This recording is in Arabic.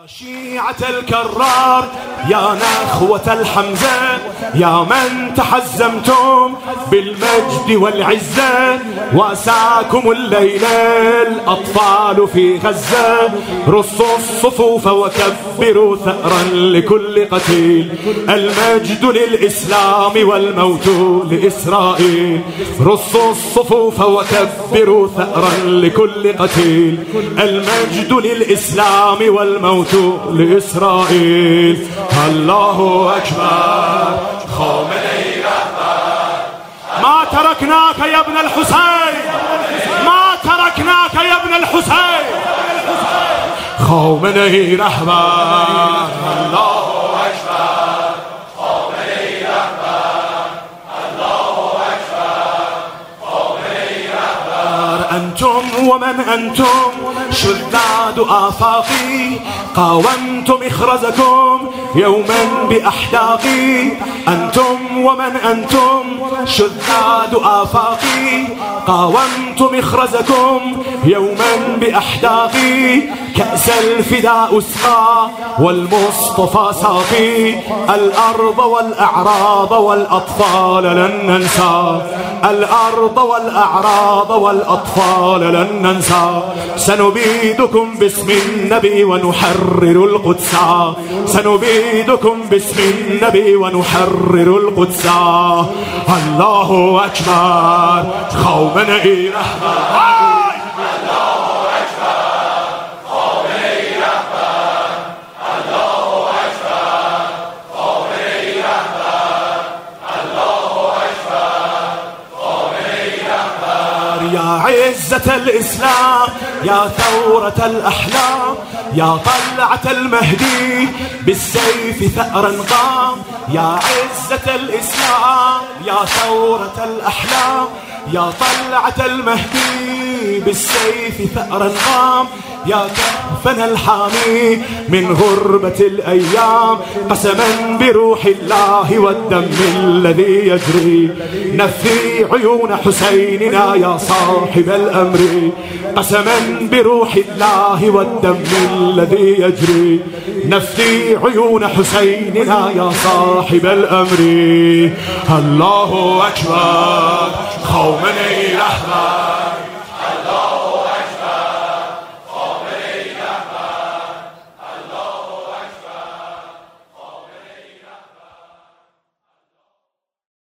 شيعة الكرار يا نخوة الحمزة يا من تحزمتم بالمجد والعزة واساكم الليل الأطفال في غزة رصوا الصفوف وكبروا ثأرا لكل قتيل المجد للإسلام والموت لإسرائيل رصوا الصفوف وكبروا ثأرا لكل قتيل المجد للإسلام والموت لإسرائيل. الله أكبر. خامنئي رهبر ما تركناك يا ابن الحسين ما تركناك يا ابن الحسين. خامنئي رهبر. الله أكبر. خامنئي رهبر. الله أكبر. خامنئي رهبر. أنتم ومن أنتم شذاذ آفاقي قاومتم إخرزكم يوما بأحداقي. أنتم ومن أنتم شذاذ آفاقي قاومتم إخرزكم يوما بأحداقي. كأس الفداء اسقى والمصطفى ساقي. الأرض والأعراض والأطفال لن ننسى. الأرض والأعراض والأطفال لن ننسى. سنبيدكم باسم النبي ونحرر القدس. سنبيدكم باسم النبي ونحرر القدس. الله أكبر. خامنئي رهبر. يا عزة الإسلام يا ثورة الأحلام يا طلعة المهدي بالسيف ثأرا قام. يا عزة الإسلام يا ثورة الأحلام يا طلعة المهدي بالسيف ثأرا قام. يا كفنا الحامي من غربة الأيام قسما بروح الله والدم الذي يجري. نفي عيون حسيننا يا صاحب الأمر قسما بروح الله والدم الذي يجري. نفي عيون حسيننا يا صاحب الأمر. الله أكبر. خامنئي رهبر.